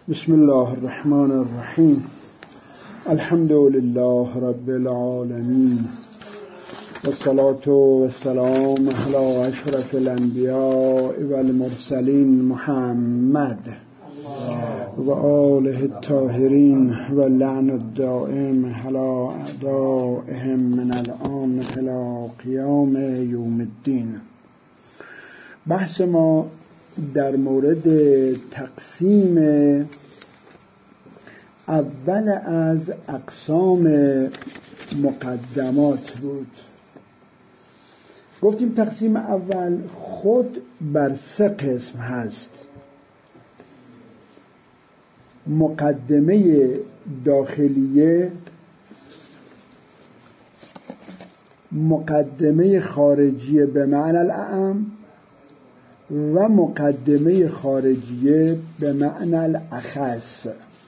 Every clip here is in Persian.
بسم الله الرحمن الرحیم. الحمد لله رب العالمین و الصلاة و السلام علی اشرف الانبیاء و المرسلین محمد و آله الطاهرین و لعن الدائم علی اعدائهم من الآن الی قیام یوم الدین. بحث ما در مورد تقسیم اول از اقسام مقدمات بود. گفتیم تقسیم اول خود بر 3 قسم هست: مقدمه داخلیه، مقدمه خارجیه به معنی الاعم و مقدمه خارجیه به معنی الاخص.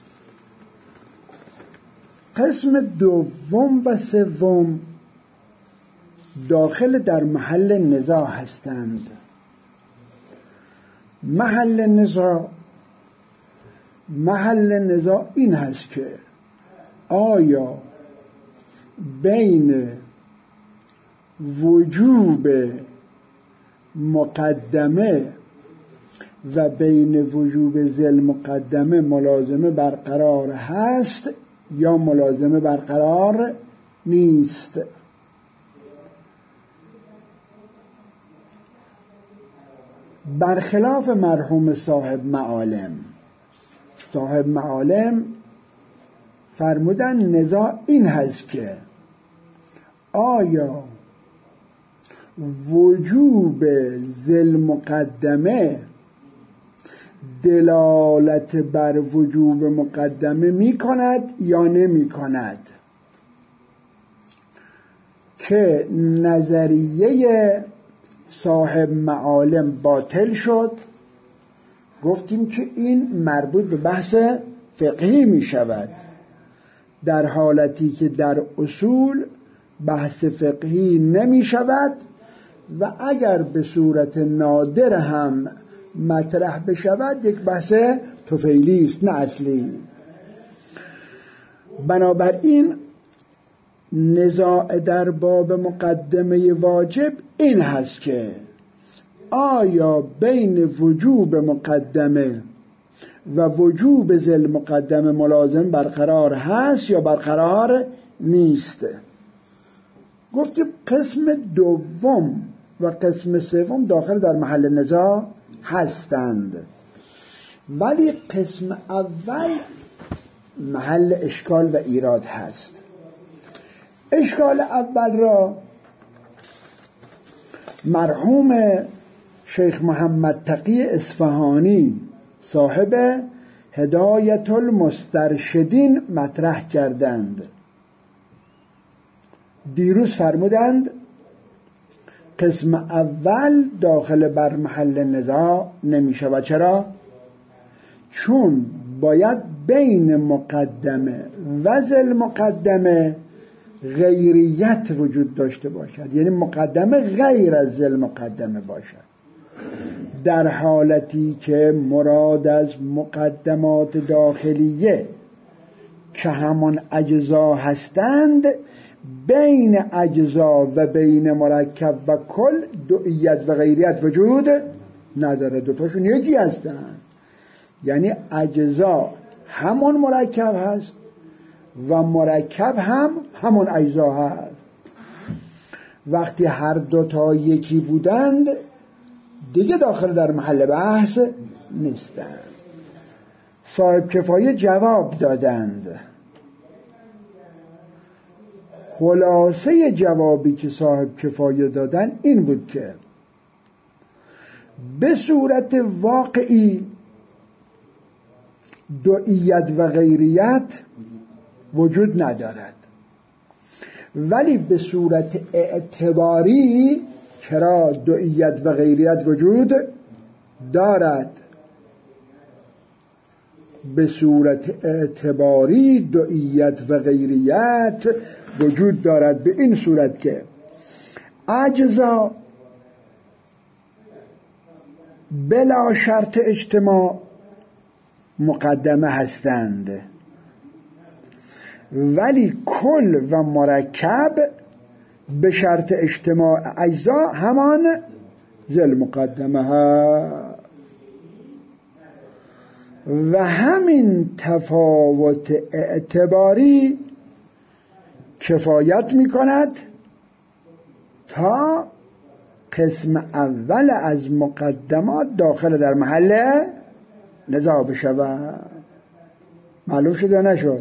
قسم دوم و سوم داخل در محل نزاع هستند. محل نزاع این هست که آیا بین وجوب مقدمه و بین وجوب ذیل مقدمه ملازمه برقرار هست یا ملازمه برقرار نیست. برخلاف مرحوم صاحب معالم فرمودن نزاع این هست که آیا وجوب ذیل مقدمه دلالت بر وجوب مقدمه می کند یا نمی کند، که نظریه صاحب معالم باطل شد. گفتیم که این مربوط به بحث فقهی می شود، در حالتی که در اصول بحث فقهی نمی شود و اگر به صورت نادر هم مطرح بشود یک بحث طفیلی است نه اصلی. بنابراین نزاع در باب مقدمه واجب این هست که آیا بین وجوب مقدمه و وجوب ذیل مقدمه ملازم برقرار هست یا برقرار نیست. گفتیم قسم دوم و قسم سوم داخل در محل نزاع هستند، ولی قسم اول محل اشکال و ایراد هست. اشکال اول را مرحوم شیخ محمد تقی اصفهانی صاحب هدایت المسترشدین مطرح کردند. دیروز فرمودند قسم اول داخل بر محل نزاع نمی شود. چرا؟ چون باید بین مقدمه و ذیل مقدمه غیریت وجود داشته باشد، یعنی مقدمه غیر از ذیل مقدمه باشد، در حالتی که مراد از مقدمات داخلیه که همان اجزا هستند بین اجزا و بین مرکب و کل دوئیت و غیریت وجود نداره، دوتاشون یکی هستند. یعنی اجزا همون مرکب هست و مرکب هم همون اجزا هست. وقتی هر دوتا یکی بودند دیگه داخل در محل بحث نیستند. صاحب کفایه جواب دادند. خلاصه جوابی که صاحب کفایه دادن این بود که به صورت واقعی دوئیت و غیریت وجود ندارد، ولی به صورت اعتباری چرا دوئیت و غیریت وجود دارد. به صورت اعتباری دوئیت و غیریت وجود دارد به این صورت که اجزا بلا شرط اجتماع مقدمه هستند، ولی کل و مرکب به شرط اجتماع اجزا همان ذل مقدمه ها. و همین تفاوت اعتباری کفایت می کند تا قسم اول از مقدمات داخل در محل نزاع بشود. معلوم شد یا نشد؟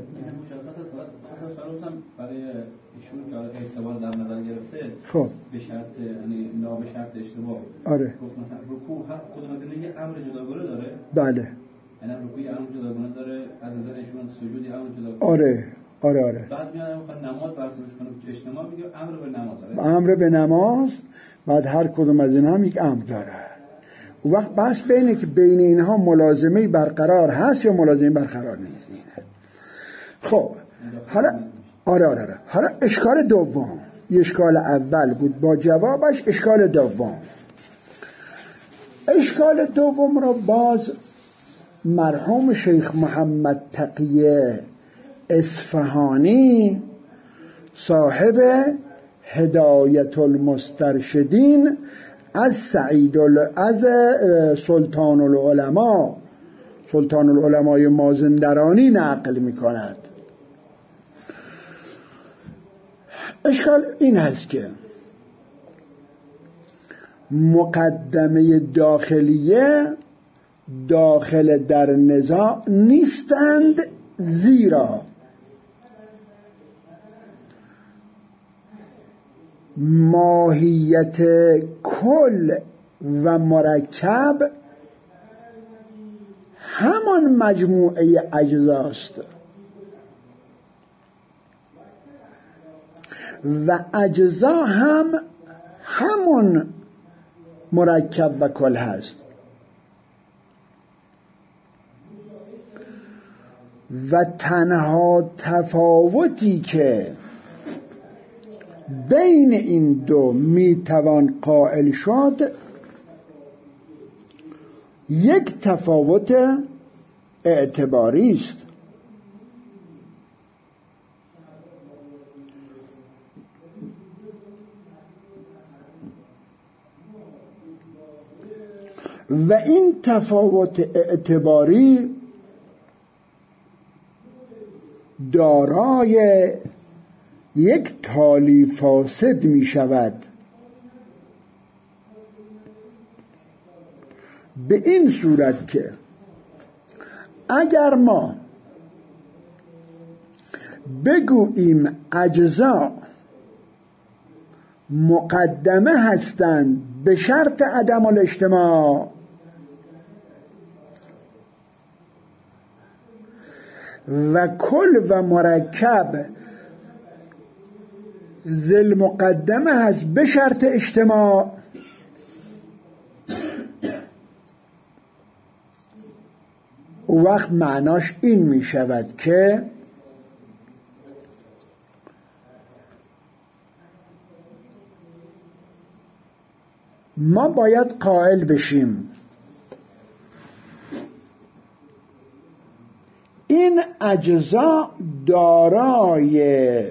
برای ایشون که اعتبار در نظر گرفته خب به شرط یعنی لا به شرط اشتباه. آره. گفت مثلا رکوع هر کدوم از اینا یه امر جداگانه داره. بله. یعنی رکوعی امر جداگانه داره، از نظر ایشون سجودی امر جداگانه. آره. بعد میاد میخواد نماز برسونش کنه اجتماع میگه امر به نماز. امر به نماز، بعد هر کدوم از اینها هم یک امر داره. اون وقت بحث بینه که بین اینها ملازمه برقرار هست یا ملازمه برقرار نیست. خب حالا آره. حالا اشکال دوم، اشکال اول بود با جوابش، اشکال دوم رو باز مرحوم شیخ محمد تقیه اصفهانی صاحب هدایت المسترشدین از سلطان العلمای مازندرانی نقل می کند. اشکال این هست که مقدمه داخلیه داخل در نزاع نیستند، زیرا ماهیت کل و مرکب همان مجموعه اجزاست و اجزا هم همون مرکب و کل هست و تنها تفاوتی که بین این دو میتوان قائل شد یک تفاوت اعتباری است. و این تفاوت اعتباری دارای یک تالی فاسد می شود، به این صورت که اگر ما بگوییم اجزا مقدمه هستند به شرط عدم الاجتماع و کل و مرکب ذل مقدمه هست به شرط اجتماع، او وقت معناش این می شود که ما باید قائل بشیم این اجزا دارای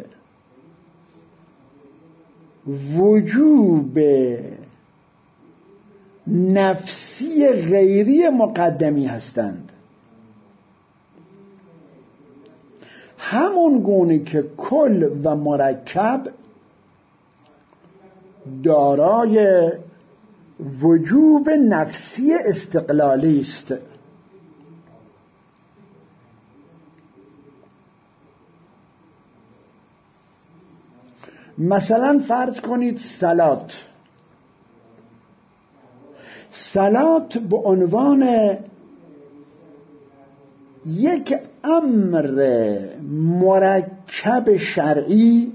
وجوب نفسی غیری مقدمی هستند، همون گونه که کل و مرکب دارای وجوب نفسی استقلالی است. مثلا فرض کنید صلات به عنوان یک امر مرکب شرعی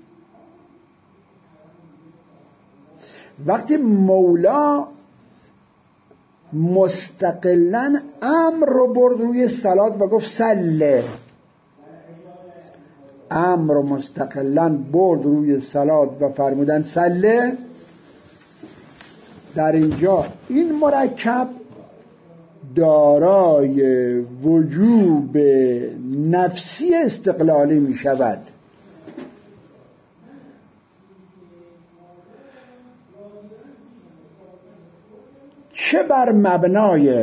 وقتی مولا مستقلاً امر رو برد روی صلات و گفت صله، امر رو مستقلاً برد روی صلات و فرمودن صله، در اینجا این مرکب دارای وجوب نفسی استقلالی می شود. چه بر مبنای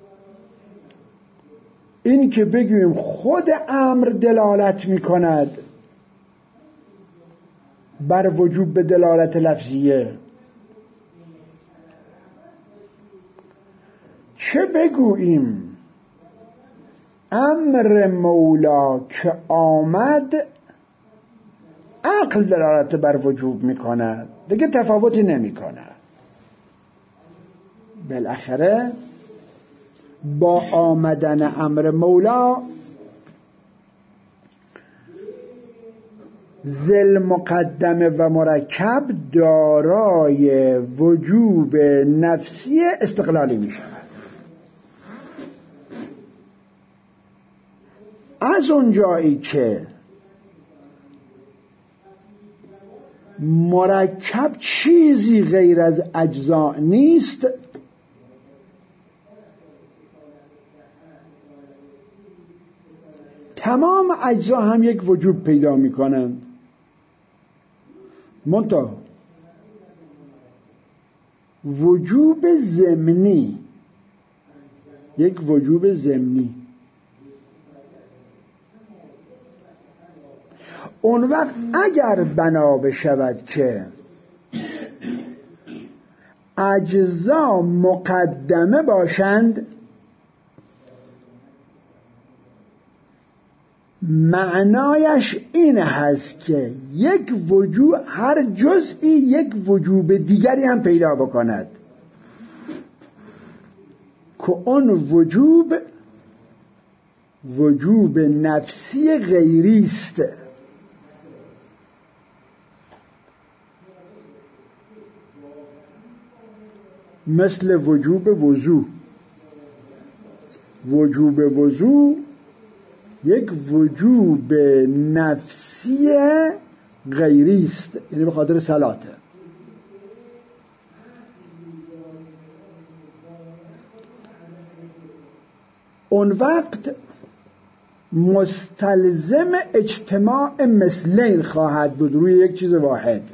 این که بگوییم خود امر دلالت می کند بر وجوب به دلالت لفظیه، چه بگوییم امر مولا که آمد عقل دلالت بر وجوب می کند، دیگه تفاوتی نمی کند. بالاخره با آمدن امر مولا ذل مقدمه و مرکب دارای وجوب نفسی استقلالی می شود. از اونجایی که مرکب چیزی غیر از اجزا نیست، تمام اجزا هم یک وجوب پیدا می کنند، منتها وجوب ضمنی، یک وجوب ضمنی. اون وقت اگر بنا بشود که اجزا مقدمه باشند، معنایش این هست که یک وجود، هر جزئی یک وجوب دیگری هم پیدا بکند که اون وجوب نفسی غیری است. مثل وجوب وضو. وجوب وضو یک وجوب نفسی غیری است، یعنی به خاطر صلاته. اون وقت مستلزم اجتماع مثلین خواهد بود روی یک چیز واحد.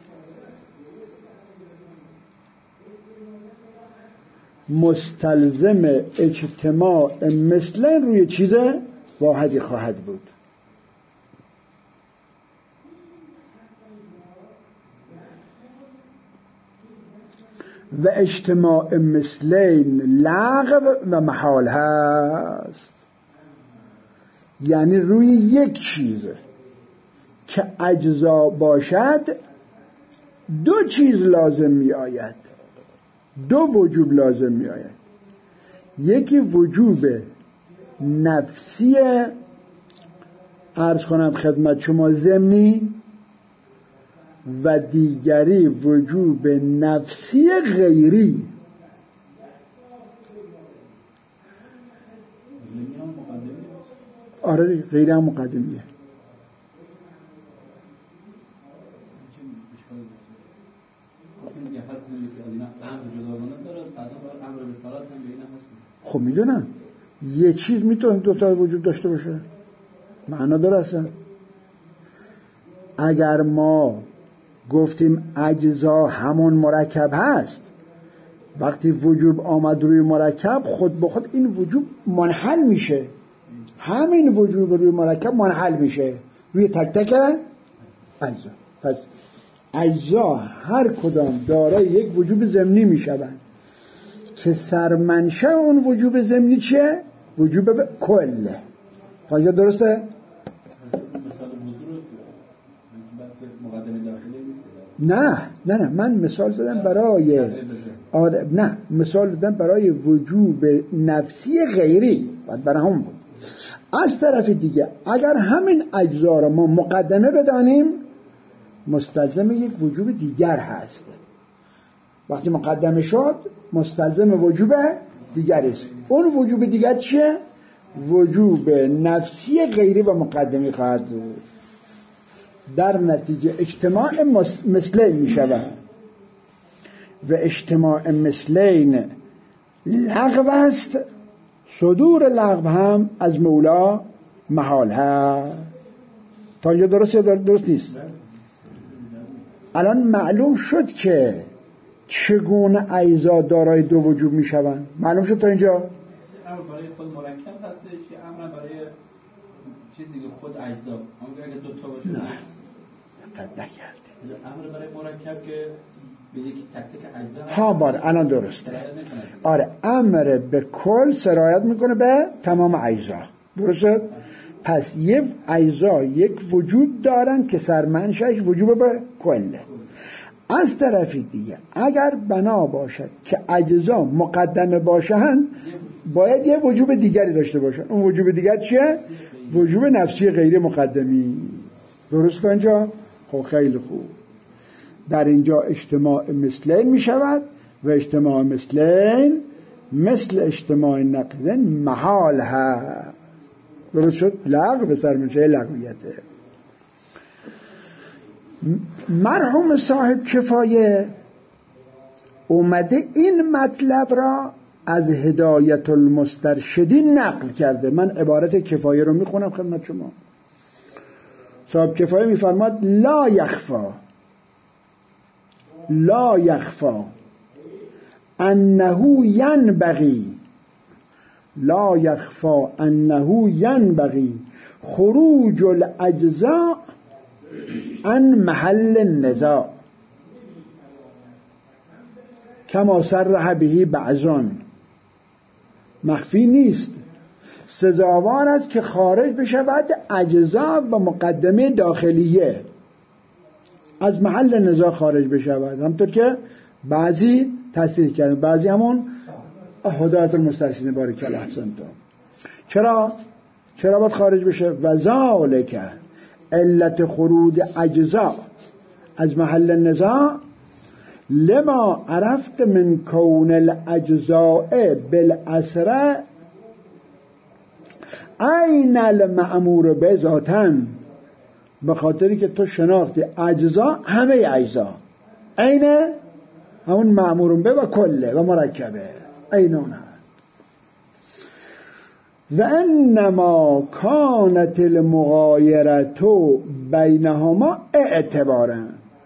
مستلزم اجتماع مثلین روی چیز واحدی خواهد بود. و اجتماع مثلین لغو و محال هست، یعنی روی یک چیز که اجزا باشد دو چیز لازم می آید، دو وجوب لازم می آید. یکی وجوب نفسی، عرض کنم خدمت شما ضمنی، و دیگری وجوب نفسی غیری. آره غیری هم مقدمیه. خب میدونم یه چیز میتونه دوتا وجود داشته باشه، معنا داره اصلا. اگر ما گفتیم اجزا همون مرکب هست، وقتی وجوب آمد روی مرکب خود به خود این وجوب منحل میشه، همین وجوب روی مرکب منحل میشه روی تک تک اجزا. پس اجزا هر کدام دارای یک وجوب ضمنی میشوند که سرمنشأ اون وجوب ضمنی چیه؟ وجوب کل. فاجا درسته؟ نه من مثال زدم برای مثال زدم برای وجوب نفسی غیری، باید برای هم بود. از طرف دیگه اگر همین اجزا رو ما مقدمه بدانیم، مستلزم یک وجوب دیگر هست. وقتی مقدمه شد مستلزم وجوب دیگر است. اون وجوب دیگر چیه؟ وجوب نفسی غیری و مقدمی خواهد بود. در نتیجه اجتماع مثلین می شود و اجتماع مثلین لغو است صدور لغو هم از مولا محال هست. تا اینجا درست یا درست نیست؟ الان معلوم شد که چگونه اجزا دارای دو وجوب می شوند. معلوم شد تا اینجا؟ امر برای خود مرکب هستش یا امر برای چیز دیگه خود اجزا؟ اگر دو تا باشه نه دقت نکردی. امر برای مرکب که به یک تک تک اجزا ها باره الان درسته. آره امر به کل سرایت میکنه به تمام اجزا. درسته؟ پس یه اجزا یک وجود دارن که سرمنشأش وجوب به کله. از طرفی دیگه اگر بنا باشد که اجزا مقدمه باشند باید یه وجوب دیگری داشته باشن. اون وجوب دیگر چیه؟ وجوب نفسی غیر مقدمی. درست که اینجا؟ خب خیلی خوب. در اینجا اجتماع مثلین می شود و اجتماع مثلین مثل اجتماع نقیضین محال هست. درست شد؟ لغو به سرمنشأ لغویته. مرحوم صاحب کفایه اومده این مطلب را از هدایت المسترشدین نقل کرده. من عبارت کفایه رو میخونم خدمت شما. صاحب کفایه میفرماد لا یخفا انه ینبغی خروج الاجزاء عن محل النزاع کما صرح به بعضون. مخفی نیست، سزاوار است که خارج بشود اجزا و مقدمه داخلیه از محل نزاع خارج بشود. همطور که بعضی تصریح کردن، بعضی همون هدایت المسترشدین بارک الله احسنتم. چرا باید خارج بشه؟ و ذالک علت خروج اجزا از محل النزاع لما عرفت من کون الاجزاء بالاسره عین المأمور به ذاتن. به خاطری که تو شناختی اجزا همه اجزا عین همون مأمور به و کله و مرکبه عین اون هست. و انما کانت المغایرة بینهما اعتبارا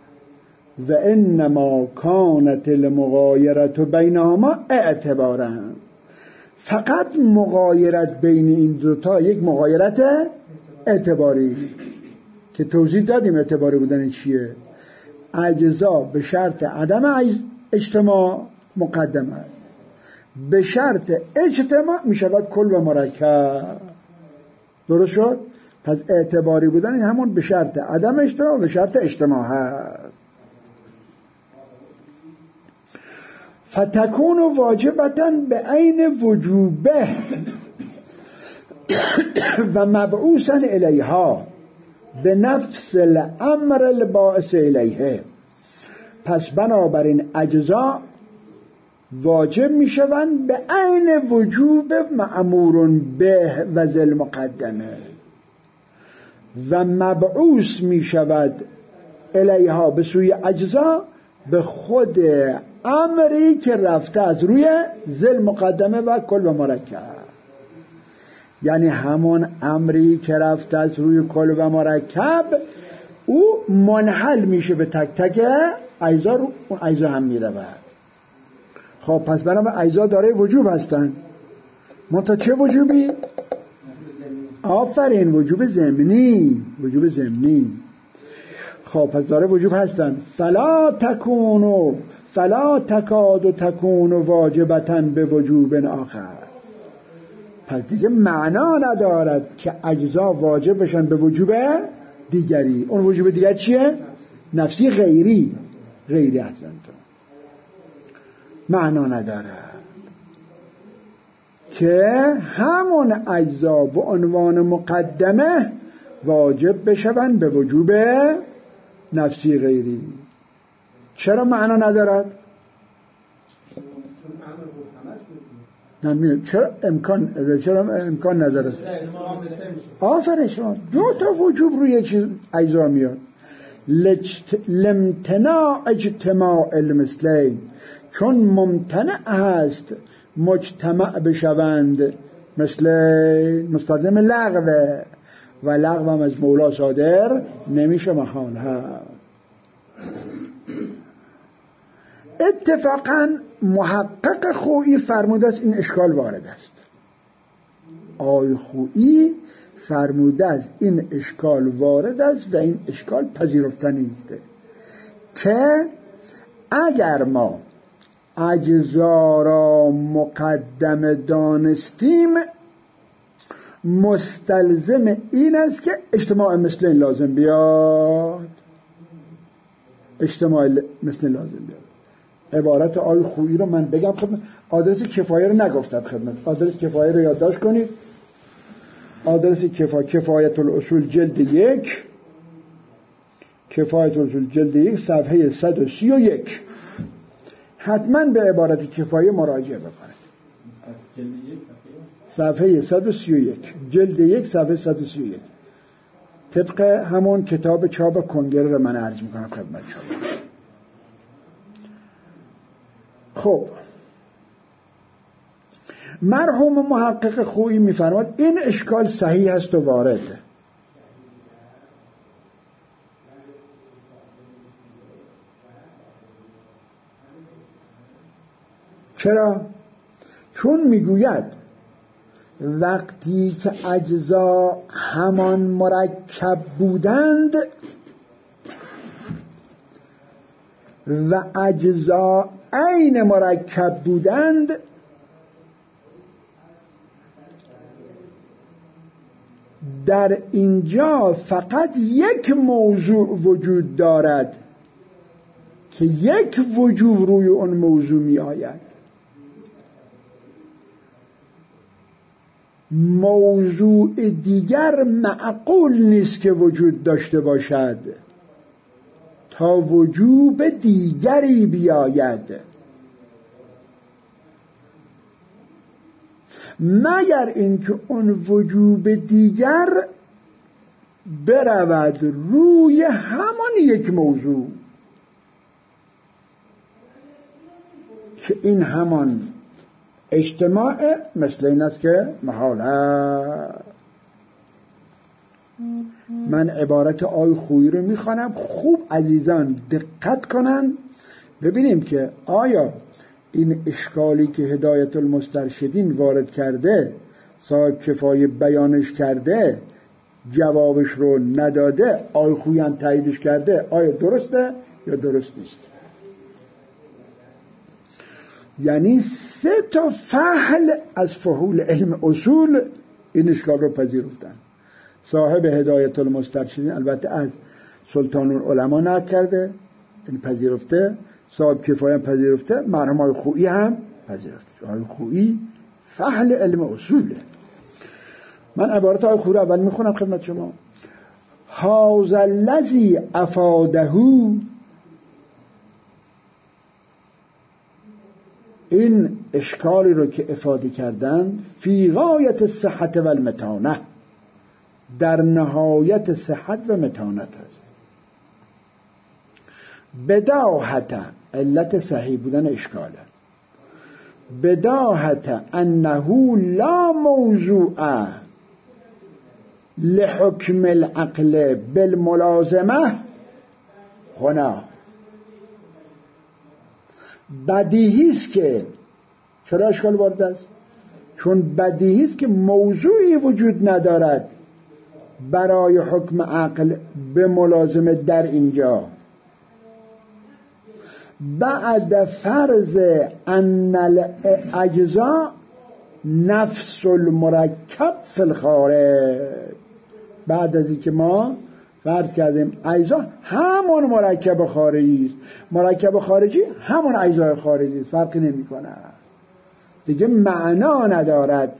فقط مغایرت بین این دوتا یک مغایرت اعتباری که توضیح دادیم اعتباری بودن چیه. اجزا به شرط عدم اجتماع مقدمه، به شرط اجتماع می شود کل و مرکب. درست شد؟ پس اعتباری بودن همون به شرط عدم اجتماع و به شرط اجتماع هست. فتکون واجبتا به عین وجوبه و مبعوثا الیها به نفس الامر الباعث الیه. پس بنابراین اجزا واجب می شوند به عین وجوب مأمور به و ذل مقدمه و مبعوث می شود الیها به سوی اجزا به خود امری که رفته از روی ذل مقدمه و کل و مرکب. یعنی همون امری که رفته از روی کل و مرکب او منحل میشه به تک تک اجزا، رو اون اجزا هم میرود. خب پس بنابراین اجزا دارای وجوب هستن. منتها چه وجوبی؟ آفرین، وجوب ضمنی. خب پس داره وجوب هستن. فلا تکاد تکون واجبتا به وجوب آخر. پس دیگه معنا ندارد که اجزا واجب بشن به وجوب دیگری. اون وجوب دیگر چیه؟ نفسی غیری هستن. معنا ندارد که همون اجزا به عنوان مقدمه واجب بشون به وجوب نفسی غیری. چرا معنا ندارد؟ چرا امکان ندارد؟ آفرین شما. دو تا وجوب روی یک چیز اجزا میاد. لامتناع اجتماع المثلین، چون ممتنع هست مجتمع بشوند مثل مستلزم لغوه و لغو هم از مولا صادر نمیشه محال ها. اتفاقا محقق خویی فرموده است این اشکال وارد است. آقای خویی فرموده است این اشکال وارد است و این اشکال پذیرفتنی است که اگر ما اجزا را مقدم دانستیم مستلزم این است که اجتماع مثل این لازم بیاد. اجتماع مثل این لازم بیاد. عبارت آقای خویی رو من بگم خدمت. آدرس کفایه رو نگفتم خدمت. آدرس کفایه رو یادداشت کنید. آدرس کفایت الاصول جلد 1 کفایت الاصول جلد 1 صفحه 131 حتما به عبارت کفایه مراجعه بکنید. صفحه 131 جلد 1 صفحه 131 طبق همون کتاب چاپ کنگره رو من عرض میکنم خدمت شما. خب مرحوم محقق خویی میفرماد این اشکال صحیح است و وارد. چرا؟ چون میگوید وقتی که اجزا همان مرکب بودند و اجزا عین مرکب بودند در اینجا فقط یک موضوع وجود دارد که یک وجوه روی اون موضوع می آید. موضوع دیگر معقول نیست که وجود داشته باشد تا وجوب دیگری بیاید مگر اینکه اون وجوب دیگر برود روی همان یک موضوع که این همان اجتماع مثل این است که محاله. من عبارت آقای خویی رو میخوانم خوب عزیزان دقت کنن ببینیم که آیا این اشکالی که هدایت المسترشدین وارد کرده صاحب کفایه بیانش کرده جوابش رو نداده آقای خویی هم تاییدش کرده آیا درسته یا درست نیست. یعنی 3 فحل از فحول علم اصول این اشکال رو پذیرفتن. صاحب هدایت المسترشدین البته از سلطان العلماء نقل کرده این پذیرفته، صاحب کفایه هم پذیرفته، مرحوم آقای خویی هم پذیرفته. آقای خویی فحل علم اصوله. من عبارت آقای خویی رو اول میخونم خدمت شما. هذا الذی افاده، این اشکالی رو که افاده کردن فی غایت صحت و المتانه، در نهایت صحت و متانت هست. بداهت، علت صحیح بودن اشکاله، بداهت انه لا موضوع لحکم العقل بالملازمه هنا. بدیهی است که چرا اشکال وارد است؟ چون بدیهی است که موضوعی وجود ندارد برای حکم عقل به ملازمه در اینجا بعد فرض ان الاجزاء نفس المرکب فی الخارج. بعد از اینکه ما فرض کردیم اجزا همون مرکب خارجی است، مرکب خارجی همون اجزای خارجی است، فرقی نمی کنه دیگه، معنا ندارد.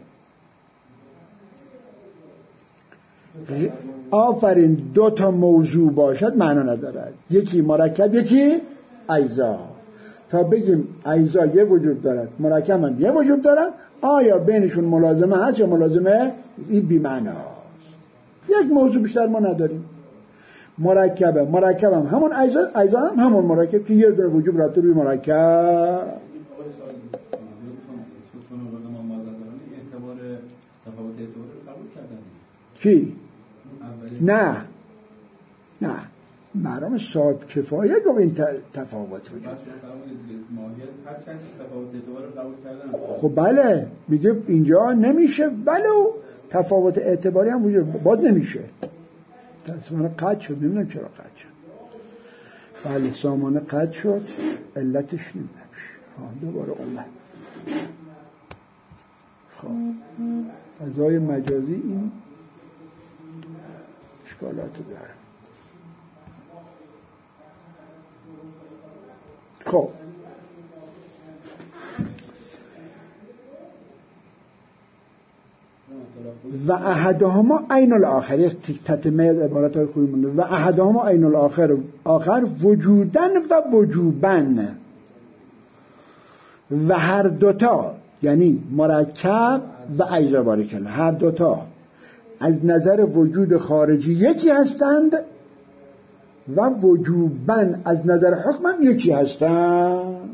آفرین 2 موضوع باشد معنا ندارد، یکی مرکب یکی اجزا. تا بگیم اجزا یه وجود دارد مرکب هم یه وجود دارد، آیا بینشون ملازمه هست یا ملازمه این بی معناست. یک موضوع بیشتر ما نداریم. مرکب هم همون اجزا هم همون مرکب که یه دونه وجود رابطه روی مرکب. کی؟ نه مرام صاحب کفایه رو این تفاوت وجود خب بله میگه اینجا نمیشه ولو تفاوت اعتباری هم وجود باز نمیشه سامانه قطع شد نمیدونم چرا قطع شد بله سامانه قطع شد علتش نمیدونم دوباره اومد خب فضای مجازی این اشکالات داره خب و احدهما عین الاخر یک تتمه عبارت های خوبی مونده و احدهما عین الاخر آخر وجودن و وجوبن و هر دوتا یعنی مرکب و اجزا باریکلا هر دوتا از نظر وجود خارجی یکی هستند و وجوبن از نظر حکم هم یکی هستند.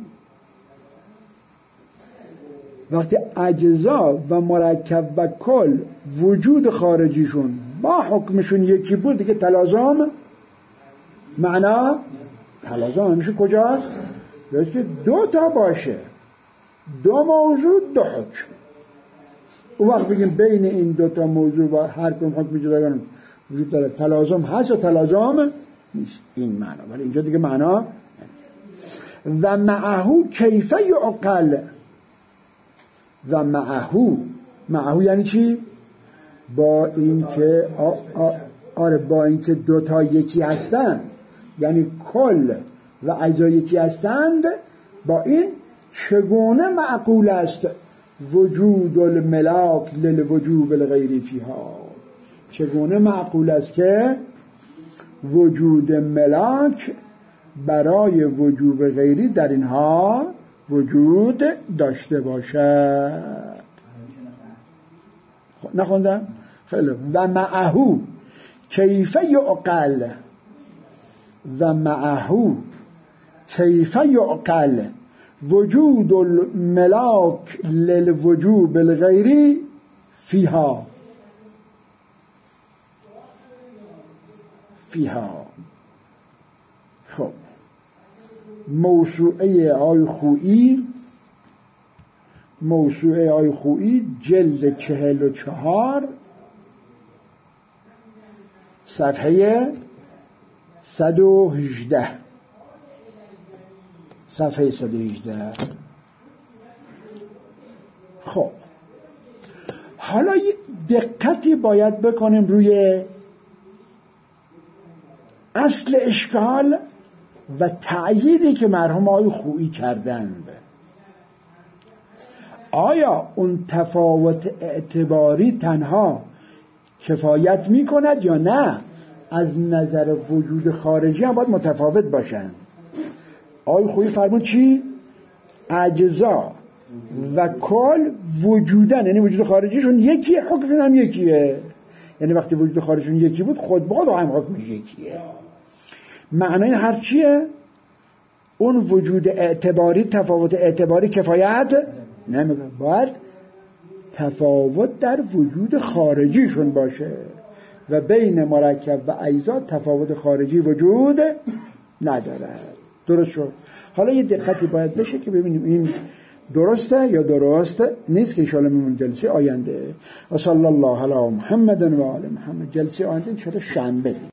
وقتی اجزا و مرکب و کل وجود خارجیشون با حکمشون یکی بود دیگه تلازم معنا تلازم همیشه کجاست؟ یعنی که دو تا باشه دو موضوع دو حکم اون وقت بگیم بین این دو تا موضوع و هر کدوم حکم جداگانه وجود داره تلازم هست و تلازم نیست این معنا ولی اینجا دیگه معنا و معهو کیفه یعقل و معهو یعنی چی؟ با اینکه با اینکه دو تا یکی هستند یعنی کل و اجزا یکی هستند با این چگونه معقول است وجود الملاک للوجوب الغیری فیها چگونه معقول است که وجود ملاک برای وجوب غیری در اینها وجود داشته باشد. نخوندم؟ خیلی و معهو کیفه یعقل و معهو کیفه یعقل وجود الملاک للوجوب الغیری فیها خب موسوعه آی خویی جلد 44 صفحه 118 خب حالا دقتی باید بکنیم روی اصل اشکال و تأییدی که مرحوم آقای خویی کردند. آیا اون تفاوت اعتباری تنها کفایت می کند یا نه از نظر وجود خارجی هم باید متفاوت باشند؟ آقای خویی فرمود چی؟ اجزا و کل وجودن یعنی وجود خارجیشون یکی حکمشون هم یکیه یعنی وقتی وجود خارجیشون یکی بود خود به خود هم حکمش یکیه. معنی هر چیه؟ اون وجود اعتباری تفاوت اعتباری کفایت نمیکنه باید تفاوت در وجود خارجیشون باشه و بین مرکب و اجزا تفاوت خارجی وجود نداره. درست شد؟ حالا یه دقتی باید بشه که ببینیم این درسته یا درست نیست که انشاءالله میمون جلسه آینده. و صلی الله علی محمد و آل محمد. جلسه آینده انشاءالله شنبه